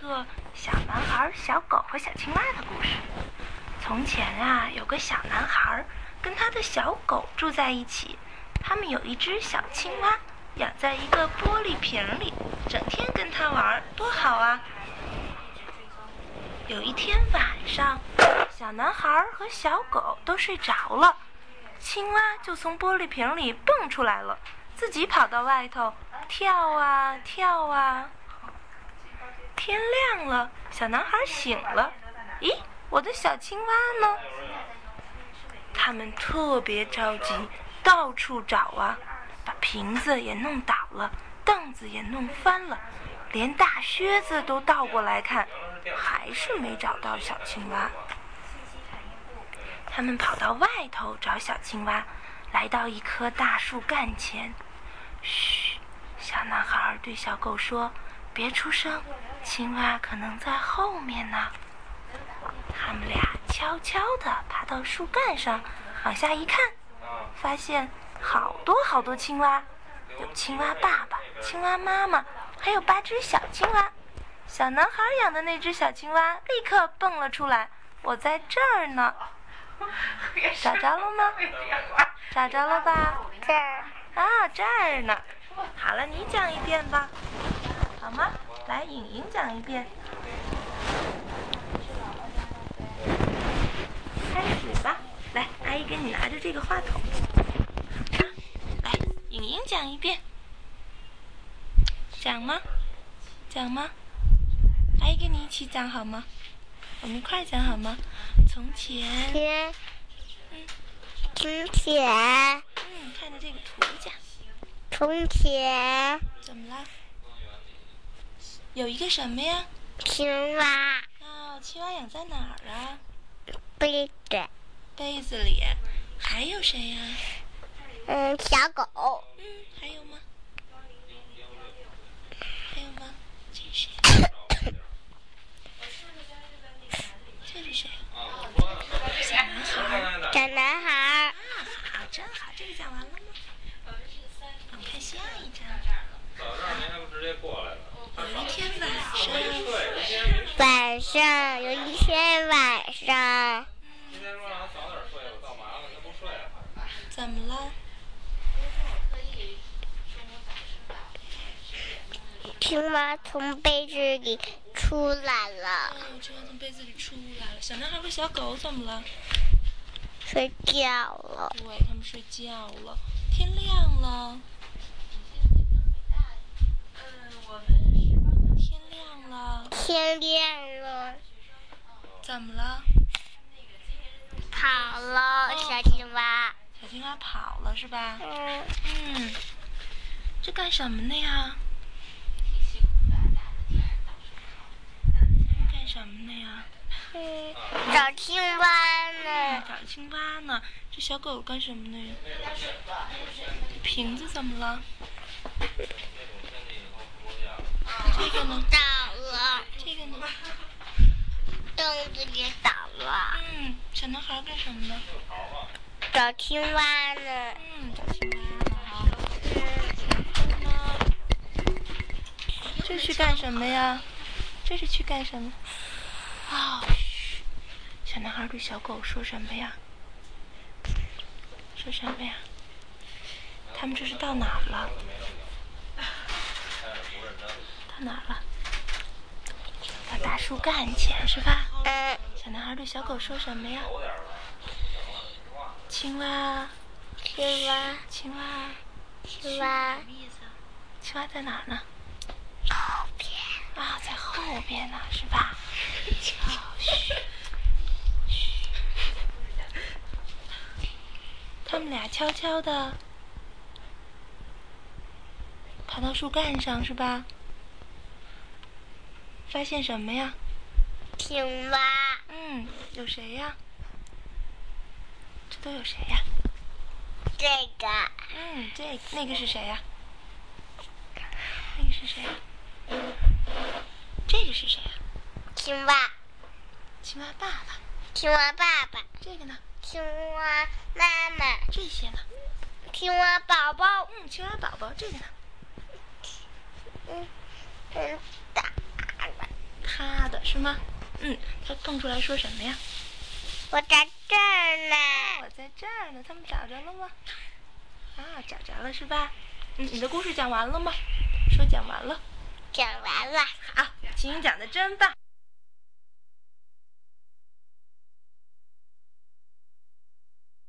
个小男孩、小狗和小青蛙的故事。从前啊，有个小男孩跟他的小狗住在一起，他们有一只小青蛙，养在一个玻璃瓶里，整天跟他玩，多好啊！有一天晚上，小男孩和小狗都睡着了，青蛙就从玻璃瓶里蹦出来了，自己跑到外头跳啊跳啊。天亮了，小男孩醒了，咦，我的小青蛙呢？他们特别着急，到处找啊，把瓶子也弄倒了，凳子也弄翻了，连大靴子都倒过来看，还是没找到小青蛙。他们跑到外头找小青蛙，来到一棵大树干前。嘘，小男孩对小狗说，别出声，青蛙可能在后面呢。他们俩悄悄地爬到树干上，往下一看，发现好多好多青蛙，有青蛙爸爸、青蛙妈妈，还有8只小青蛙。小男孩养的那只小青蛙立刻蹦了出来，我在这儿呢。找着了吗？找着了吧？ 这儿啊，这儿呢。好了，你讲一遍吧，好吗？来，颖颖讲一遍。开始吧，来，阿姨给你拿着这个话筒。来，颖颖讲一遍。讲吗？讲吗？阿姨跟你一起讲好吗？我们一块讲好吗？从前， 从前， 看着这个图讲。 从前， 怎么了？有一个什么呀？ 青蛙， 哦，青蛙养在哪儿啊？ 杯子， 杯子里。还有谁呀？ 小狗， 还有吗？还有吗？这是谁？这是谁？ 小男孩， 啊，好，真好，这个讲完了吗？我们看下一章。有一天晚上，有一天晚上， 怎么了？ 青蛙从杯子里出来了， 青蛙从杯子里出来了。小男孩和小狗怎么了？ 睡觉了。 对，他们睡觉了。天亮了。天亮了。 天亮了。 怎么了？ 跑了，小青蛙。 小青蛙跑了是吧？这干什么呢呀？干什么呢呀？ 找青蛙呢。 找青蛙呢。这小狗干什么呢呀？瓶子怎么了？这个呢？ 倒了。 这个呢？ 凳子也倒了。 小男孩干什么呢？ 找青蛙呢。 找青蛙呢。好。这是干什么呀？这是去干什么？嘘！小男孩对小狗说什么呀？说什么呀？他们这是到哪儿了？到哪儿了？到大树干前是吧？小男孩对小狗说什么呀？青蛙， 青蛙， 青蛙， 青蛙， 青蛙在哪儿呢？ 后边啊，在后边呢，是吧？嘘。他们俩悄悄地爬到树干上，是吧？发现什么呀？ 青蛙。 有谁呀？这都有谁呀？ 这个。 那个是谁呀？那个是谁呀？这个是谁呀？ 青蛙。 青蛙爸爸。 青蛙爸爸。 这个呢？ 青蛙妈妈。 这些呢？ 青蛙宝宝。 青蛙宝宝。这个呢？ 大了。 它是吗？他蹦出来说什么呀？ 我在这儿呢。 我在这儿呢，他们找着了吗？啊，找着了是吧？你的故事讲完了吗？说讲完了。 讲完了。 好，晴雨讲的真棒。